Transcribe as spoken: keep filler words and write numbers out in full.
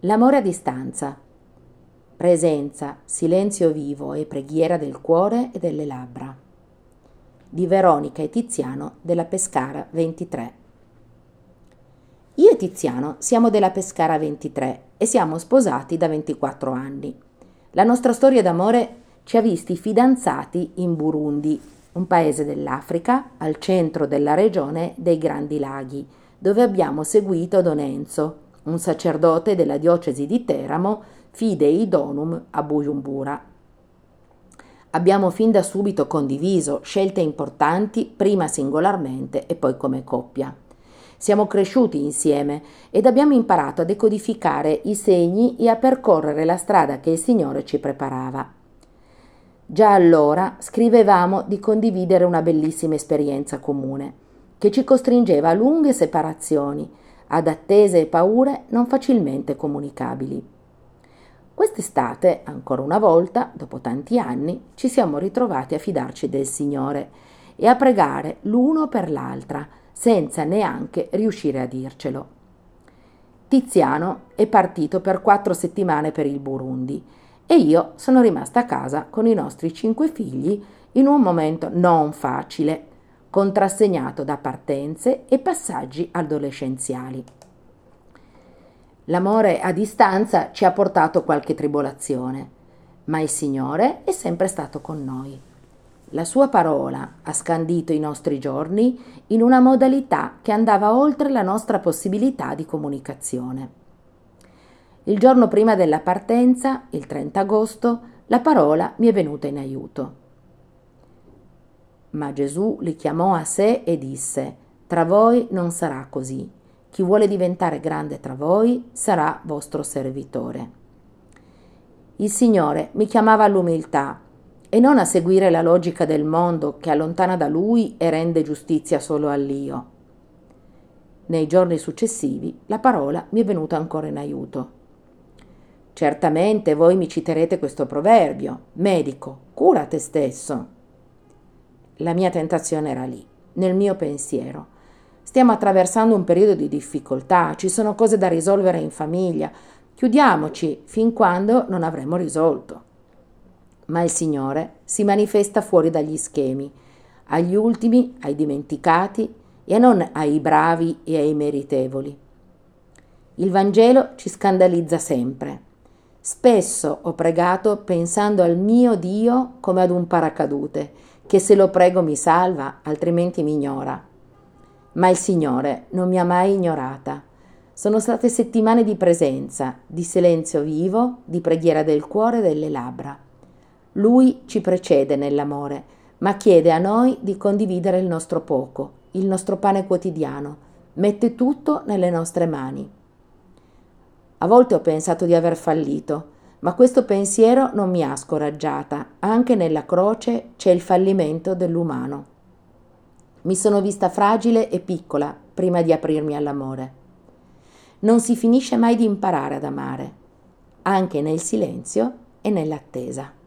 L'amore a distanza. Presenza, silenzio vivo e preghiera del cuore e delle labbra. Di Veronica e Tiziano della Pescara ventitré. Io e Tiziano siamo della Pescara ventitré e siamo sposati da ventiquattro anni. La nostra storia d'amore ci ha visti fidanzati in Burundi, un paese dell'Africa al centro della regione dei Grandi Laghi, dove abbiamo seguito Don Enzo, un sacerdote della diocesi di Teramo, Fidei Donum a Bujumbura. Abbiamo fin da subito condiviso scelte importanti, prima singolarmente e poi come coppia. Siamo cresciuti insieme ed abbiamo imparato a decodificare i segni e a percorrere la strada che il Signore ci preparava. Già allora scrivevamo di condividere una bellissima esperienza comune, che ci costringeva a lunghe separazioni, ad attese e paure non facilmente comunicabili. Quest'estate, ancora una volta, dopo tanti anni, ci siamo ritrovati a fidarci del Signore e a pregare l'uno per l'altra, senza neanche riuscire a dircelo. Tiziano è partito per quattro settimane per il Burundi e io sono rimasta a casa con i nostri cinque figli in un momento non facile, contrassegnato da partenze e passaggi adolescenziali. L'amore a distanza ci ha portato qualche tribolazione, ma il Signore è sempre stato con noi. La sua parola ha scandito i nostri giorni in una modalità che andava oltre la nostra possibilità di comunicazione. Il giorno prima della partenza, il trenta agosto, la parola mi è venuta in aiuto. Ma Gesù li chiamò a sé e disse: «Tra voi non sarà così. Chi vuole diventare grande tra voi sarà vostro servitore». Il Signore mi chiamava all'umiltà e non a seguire la logica del mondo che allontana da Lui e rende giustizia solo all'io. Nei giorni successivi la parola mi è venuta ancora in aiuto. Certamente voi mi citerete questo proverbio: medico, cura te stesso. La mia tentazione era lì, nel mio pensiero. Stiamo attraversando un periodo di difficoltà, ci sono cose da risolvere in famiglia, chiudiamoci fin quando non avremo risolto. Ma il Signore si manifesta fuori dagli schemi, agli ultimi, ai dimenticati e non ai bravi e ai meritevoli. Il Vangelo ci scandalizza sempre. Spesso ho pregato pensando al mio Dio come ad un paracadute, che se lo prego mi salva, altrimenti mi ignora. Ma il Signore non mi ha mai ignorata. Sono state settimane di presenza, di silenzio vivo, di preghiera del cuore e delle labbra. Lui ci precede nell'amore, ma chiede a noi di condividere il nostro poco, il nostro pane quotidiano, mette tutto nelle nostre mani. A volte ho pensato di aver fallito, ma questo pensiero non mi ha scoraggiata. Anche nella croce c'è il fallimento dell'umano. Mi sono vista fragile e piccola prima di aprirmi all'amore. Non si finisce mai di imparare ad amare, anche nel silenzio e nell'attesa.